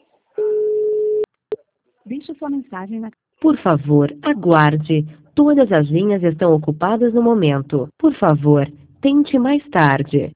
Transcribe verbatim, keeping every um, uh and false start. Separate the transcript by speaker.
Speaker 1: Deixe sua mensagem na...
Speaker 2: Por favor, aguarde. Todas as linhas estão ocupadas no momento. Por favor, tente mais tarde.